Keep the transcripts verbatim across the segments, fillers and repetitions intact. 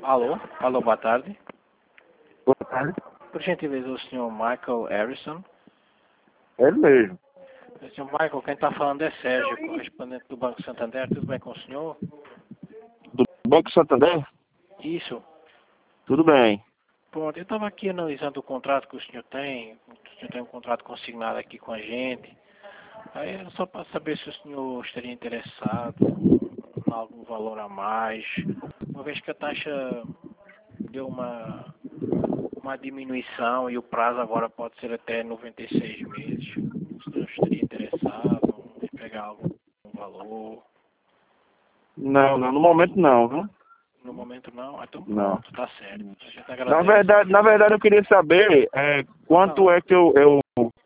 Alô? Alô, boa tarde. Boa tarde. Por gentileza, o senhor Michael Harrison. É ele mesmo. O senhor Michael, quem está falando é Sérgio, correspondente do Banco Santander. Tudo bem com o senhor? Do Banco Santander? Isso. Tudo bem. Pronto, eu estava aqui analisando o contrato que o senhor tem. O senhor tem um contrato consignado aqui com a gente. Aí era só para saber se o senhor estaria interessado em algum valor a mais, uma vez que a taxa deu uma, uma diminuição e o prazo agora pode ser até noventa e seis meses. O senhor estaria interessado em pegar algum valor? Não, não, no momento não, viu? No momento não? Ah, então Não. pronto, tá certo. A gente Na agradece. verdade, na verdade eu queria saber é, quanto Ah, é que eu, eu,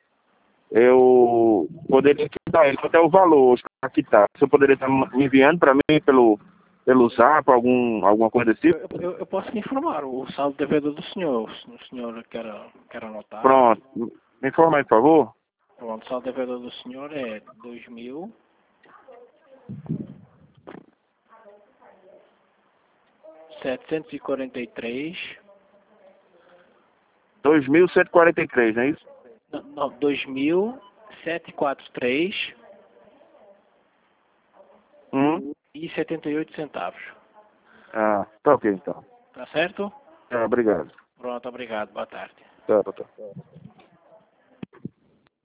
eu poderia quitar ele, quanto é o valor para quitar. Se eu poderia estar me enviando para mim pelo, pelo zap, algum, alguma coisa assim. eu, eu, eu posso lhe informar o saldo devedor do senhor, se o senhor quer, quer anotar. Pronto. Me informa aí, por favor. Pronto, o saldo devedor do senhor é dois mil setecentos e quarenta e três. dois mil cento e quarenta e três, não é isso? Não, não, dois mil setecentos e quarenta e três Hum? e setenta e oito centavos. Ah, tá ok então. Tá certo? Tá, obrigado. Pronto, obrigado. Boa tarde. Tá, tá, tá.